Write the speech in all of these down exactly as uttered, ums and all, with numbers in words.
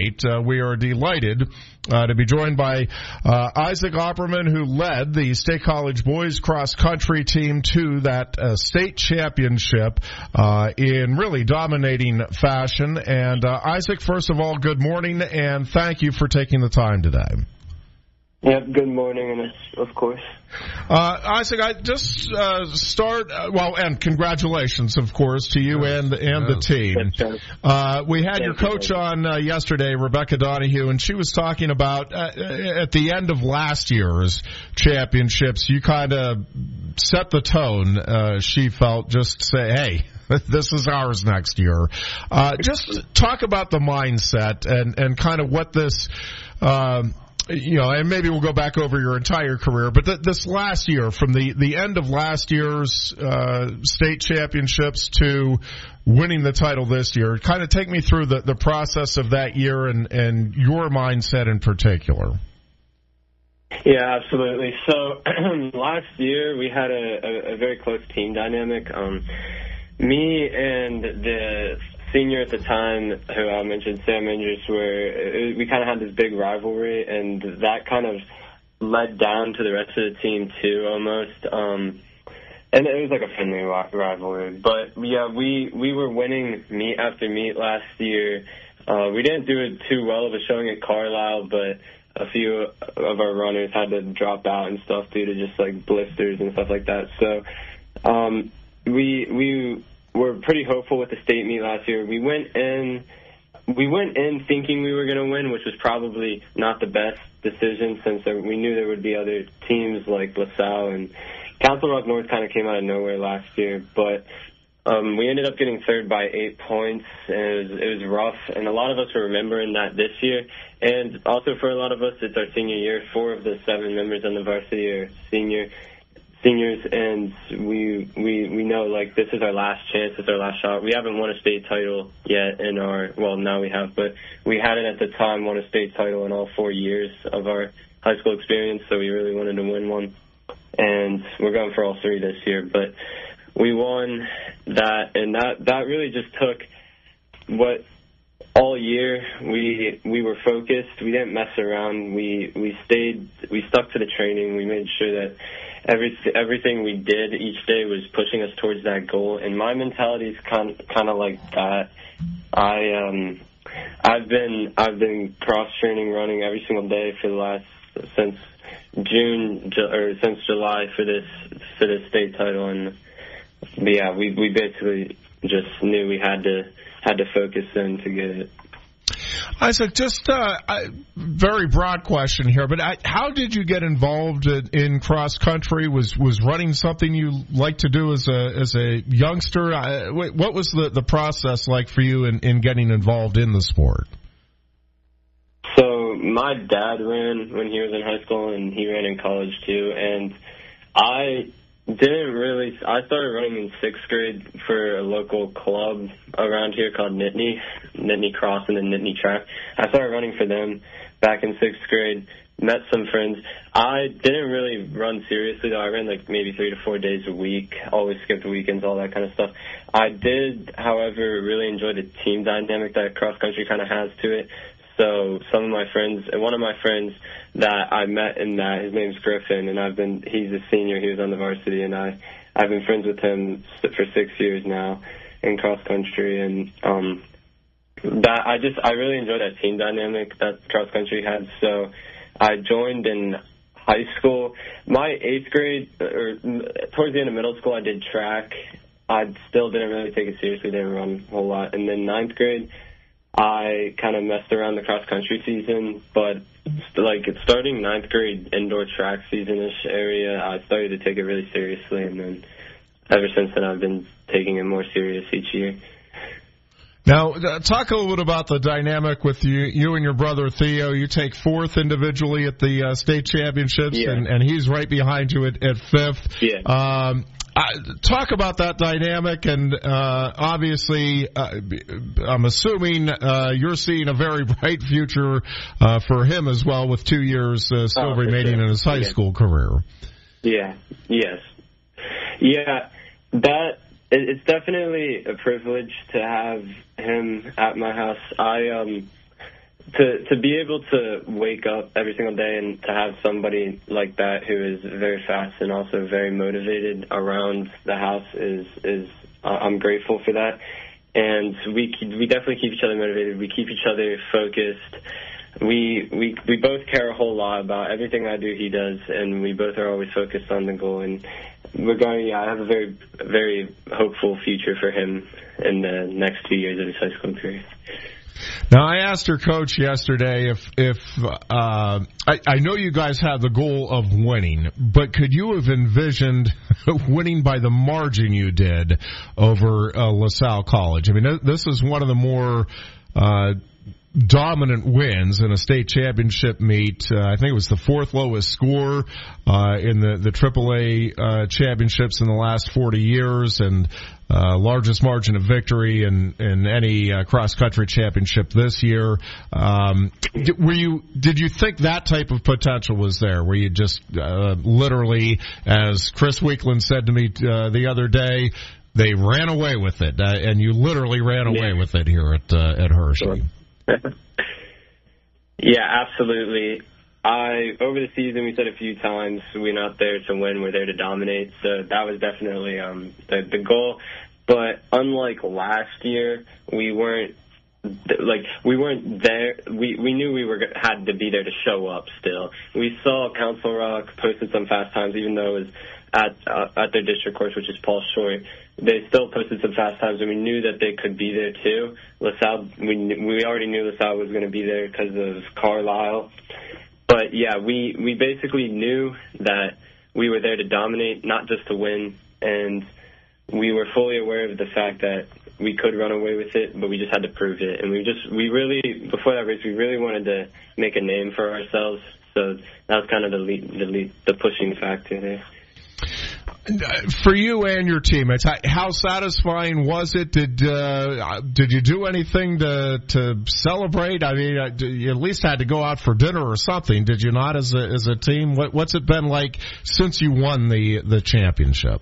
State. Uh, we are delighted uh, to be joined by uh, Isaac Opperman, who led the State College boys cross country team to that uh, state championship uh, in really dominating fashion. And uh, Isaac, first of all, good morning, and thank you for taking the time today. Yep, good morning, and of course. Uh, Isaac, I just uh, start, uh, well, and congratulations, of course, to you and and the team. Uh, we had your coach on uh, yesterday, Rebecca Donahue, and she was talking about, uh, at the end of last year's championships, you kind of set the tone, uh, she felt, just to say, hey, this is ours next year. Uh, just talk about the mindset and, and kind of what this... Um, You know, and maybe we'll go back over your entire career, but th- this last year, from the, the end of last year's uh, state championships to winning the title this year, kind of take me through the, the process of that year and, and your mindset in particular. Yeah, absolutely. So last year we had a, a, a very close team dynamic. Um, me and the senior at the time, who I mentioned, Sam Andrews, were we kind of had this big rivalry, and that kind of led down to the rest of the team too, almost. Um, and it was like a friendly rivalry. But yeah, we we were winning meet after meet last year. Uh, we didn't do it too well of a showing at Carlisle, but a few of our runners had to drop out and stuff due to just like blisters and stuff like that. So um, we we. We're pretty hopeful with the state meet last year. We went in, we went in thinking we were going to win, which was probably not the best decision since we knew there would be other teams like LaSalle, and Council Rock North kind of came out of nowhere last year. But um, we ended up getting third by eight points, and it was, it was rough. And a lot of us are remembering that this year. And also for a lot of us, it's our senior year. Four of the seven members on the varsity are senior. seniors, and we we we know, like, this is our last chance, it's our last shot. We haven't won a state title yet in our, well, now we have, but we hadn't at the time won a state title in all four years of our high school experience, so we really wanted to win one, and we're going for all three this year. But we won that, and that, that really just took what all year we we were focused. We didn't mess around. We we stayed, we stuck to the training. We made sure that Every, everything we did each day was pushing us towards that goal, and my mentality is kind kind of like that. I um I've been I've been cross training, running every single day for the last since June or since July for this for this state title, and yeah, we we basically just knew we had to had to focus in to get it. Isaac, just uh, a very broad question here, but I, how did you get involved in, in cross country? Was was running something you liked to do as a as a youngster? I, what was the, the process like for you in, in getting involved in the sport? So my dad ran when he was in high school, and he ran in college too, and I didn't really. I started running in sixth grade for a local club around here called Nittany, Nittany Cross and then Nittany Track. I started running for them back in sixth grade, met some friends. I didn't really run seriously, though. I ran like maybe three to four days a week, always skipped weekends, all that kind of stuff. I did, however, really enjoy the team dynamic that cross country kind of has to it. So some of my friends, and one of my friends that I met in that, his name's Griffin, and I've been, he's a senior, he was on the varsity, and I, I've been friends with him for six years now in cross country, and um, that I just, I really enjoy that team dynamic that cross country had. So I joined in high school. My eighth grade, or towards the end of middle school, I did track. I still didn't really take it seriously, didn't run a whole lot. And then ninth grade, I kind of messed around the cross-country season, but like starting ninth grade indoor track season-ish area, I started to take it really seriously, and then ever since then I've been taking it more serious each year. Now, talk a little bit about the dynamic with you, you and your brother Theo. You take fourth individually at the uh, state championships, yeah. and, and he's right behind you at, at fifth. Yeah. Um, Uh, talk about that dynamic, and uh, obviously, uh, I'm assuming uh, you're seeing a very bright future uh, for him as well, with two years uh, still oh, remaining sure. in his high yeah. school career. Yeah, yes. Yeah, that it's definitely a privilege to have him at my house. I um, to to be able to wake up every single day and to have somebody like that who is very fast and also very motivated around the house is is uh, I'm grateful for that. And we we definitely keep each other motivated. We keep each other focused. We we we both care a whole lot about everything I do. He does, and we both are always focused on the goal. And we're going. Yeah, I have a very very hopeful future for him in the next two years of his high school career. Now, I asked her coach yesterday if, if uh, I, I know you guys had the goal of winning, but could you have envisioned winning by the margin you did over uh, LaSalle College? I mean, this is one of the more uh, dominant wins in a state championship meet. Uh, I think it was the fourth lowest score uh, in the, the triple A uh, championships in the last forty years, and uh, largest margin of victory in, in any uh, cross-country championship this year. Um, were you, did you think that type of potential was there? Were you just uh, literally, as Chris Weekland said to me uh, the other day, they ran away with it, uh, and you literally ran away with it here at uh, at Hershey? Sure. Yeah, absolutely. I over the season we said a few times we're not there to win, we're there to dominate. So that was definitely um, the, the goal. But unlike last year, we weren't like we weren't there. We we knew we were had to be there to show up. Still, we saw Council Rock posted some fast times, even though it was at uh, at their district course, which is Paul Short. They still posted some fast times, and we knew that they could be there too. LaSalle, we we already knew LaSalle was going to be there because of Carlisle. But yeah, we we basically knew that we were there to dominate, not just to win, and we were fully aware of the fact that we could run away with it, but we just had to prove it. And we just we really before that race, we really wanted to make a name for ourselves. So that was kind of the lead, the lead, the pushing factor there. For you and your teammates, how satisfying was it? Did uh, did you do anything to to celebrate? I mean, you at least had to go out for dinner or something, did you not? As a as a team, what, what's it been like since you won the the championship?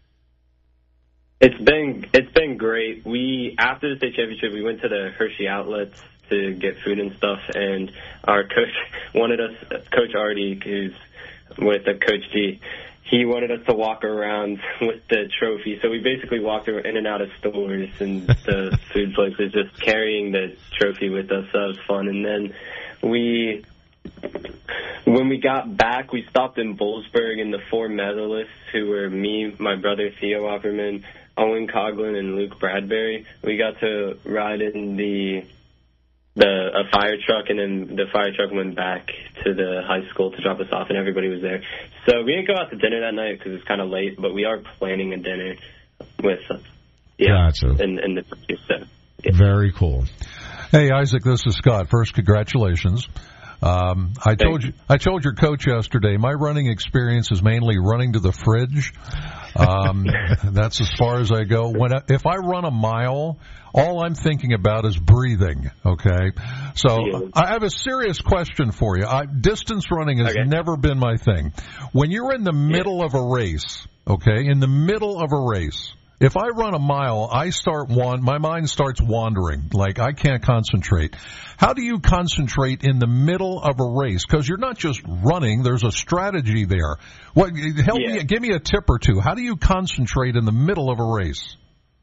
It's been it's been great. We after the state championship, we went to the Hershey outlets to get food and stuff, and our coach wanted us, Coach Artie, who's with the Coach G. He wanted us to walk around with the trophy, so we basically walked in and out of stores and the food places, just carrying the trophy with us. That was fun. And then we, when we got back, we stopped in Boalsburg, and the four medalists, who were me, my brother Theo Opperman, Owen Coughlin, and Luke Bradbury, we got to ride in the the a fire truck, and then the fire truck went back to the high school to drop us off, and everybody was there. So we didn't go out to dinner that night because it was kind of late, but we are planning a dinner with uh, yeah, gotcha. and, and the so, yeah. Very cool. Hey, Isaac, this is Scott. First, congratulations. Um, I told you, I told your coach yesterday, my running experience is mainly running to the fridge. Um, that's as far as I go. When I, if I run a mile, all I'm thinking about is breathing. Okay, so yeah. I have a serious question for you. I, distance running has okay. never been my thing. When you're in the middle yeah. of a race, okay, in the middle of a race. If I run a mile, I start one. My mind starts wandering, like I can't concentrate. How do you concentrate in the middle of a race? Because you're not just running; there's a strategy there. What? Help yeah. me. Give me a tip or two. How do you concentrate in the middle of a race?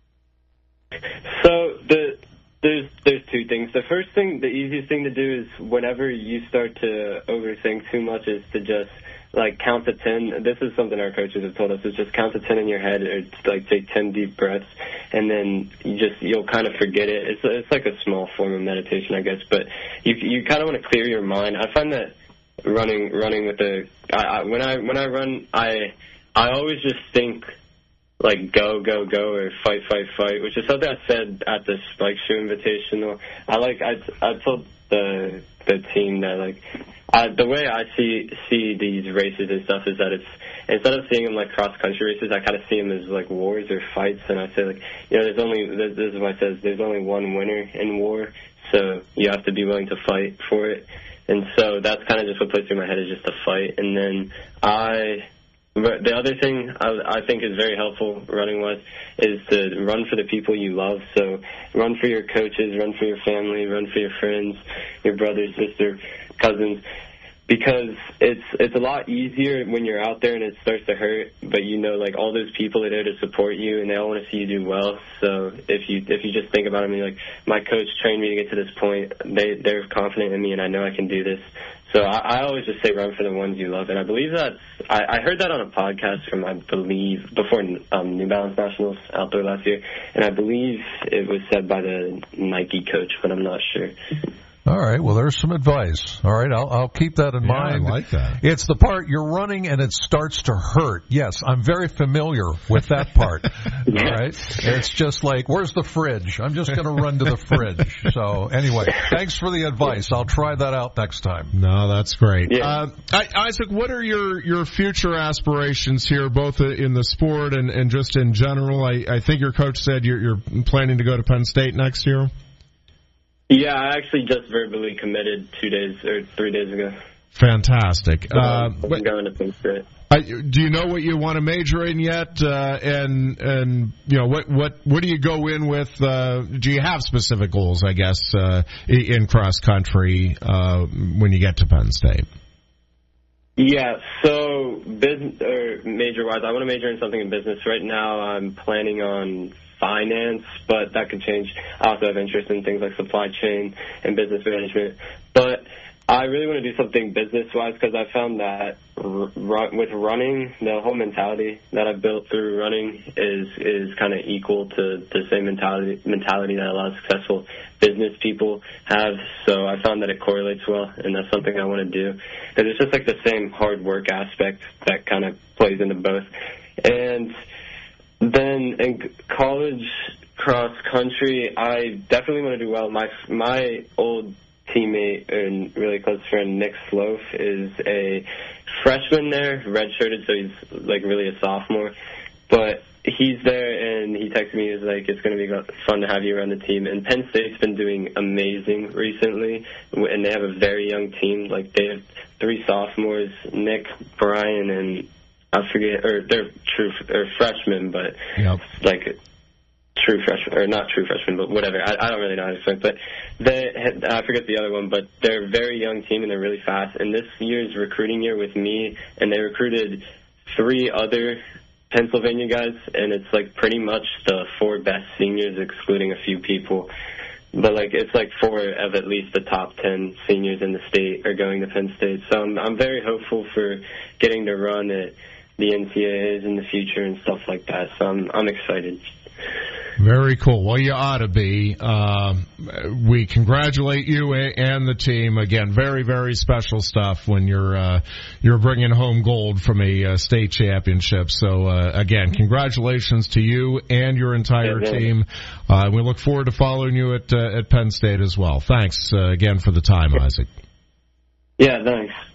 So the there's there's two things. The first thing, the easiest thing to do is whenever you start to overthink too much, is to just like count to ten. This is something our coaches have told us, is just count to ten in your head, or like take ten deep breaths, and then you just you'll kind of forget it. It's it's like a small form of meditation, I guess, but you you kind of want to clear your mind. I find that running running with the I, I, when I when I run, I I always just think like go go go or fight fight fight, which is something I said at the Spike Shoe Invitational. I like I I told the the team that like. Uh, the way I see see these races and stuff is that it's instead of seeing them like cross country races, I kind of see them as like wars or fights. And I say like, you know, there's only this, this is what it says. There's only one winner in war, so you have to be willing to fight for it. And so that's kind of just what plays through my head, is just to fight. And then I But the other thing I, I think is very helpful running-wise is to run for the people you love. So run for your coaches, run for your family, run for your friends, your brothers, sister, cousins, because it's it's a lot easier when you're out there and it starts to hurt, but you know, like, all those people are there to support you and they all want to see you do well. So if you if you just think about it, I mean, like, my coach trained me to get to this point. They, they're confident in me and I know I can do this. So I, I always just say run for the ones you love, and I believe that's I, I heard that on a podcast from I believe before um, New Balance Nationals out there last year, and I believe it was said by the Nike coach, but I'm not sure. All right, well, there's some advice. All right, I'll, I'll keep that in yeah, mind. I like that. It's the part you're running and it starts to hurt. Yes, I'm very familiar with that part. Yeah. All right, it's just like, where's the fridge? I'm just going to run to the fridge. So anyway, thanks for the advice. I'll try that out next time. No, that's great. Yeah. Uh, Isaac, what are your, your future aspirations here, both in the sport and, and just in general? I, I think your coach said you're, you're planning to go to Penn State next year. Yeah, I actually just verbally committed two days or three days ago. Fantastic. So uh, I'm but, going to Penn State. I, do you know what you want to major in yet? Uh, and and you know what what what do you go in with? Uh, do you have specific goals? I guess uh, in cross country uh, when you get to Penn State. Yeah, so business or major wise, I want to major in something in business. Right now, I'm planning on finance, but that could change. I also have interest in things like supply chain and business management. But I really want to do something business-wise because I found that r- with running, the whole mentality that I've built through running is is kind of equal to the same mentality mentality that a lot of successful business people have. So I found that it correlates well, and that's something I want to do. Because it's just like the same hard work aspect that kind of plays into both. And then in college cross country, I definitely want to do well. My my old teammate and really close friend Nick Sloaf is a freshman there, redshirted, so he's like really a sophomore. But he's there, and he texted me. He's like, "It's going to be fun to have you around the team." And Penn State's been doing amazing recently, and they have a very young team. Like they have three sophomores, Nick, Brian, and I forget, or they're true or freshmen, but yep. like true freshmen, or not true freshmen, but whatever. I, I don't really know how to explain, but they, I forget the other one, but they're a very young team and they're really fast. And this year's recruiting year with me, and they recruited three other Pennsylvania guys, and it's like pretty much the four best seniors, excluding a few people. But like it's like four of at least the top ten seniors in the state are going to Penn State. So I'm, I'm very hopeful for getting to run at the N C A As in the future and stuff like that. So I'm I'm excited. Very cool. Well, you ought to be. Uh, we congratulate you and the team again. Very, very special stuff when you're uh, you're bringing home gold from a uh, state championship. So uh, again, congratulations to you and your entire yeah, team. Uh, we look forward to following you at uh, at Penn State as well. Thanks uh, again for the time, Isaac. Yeah, thanks.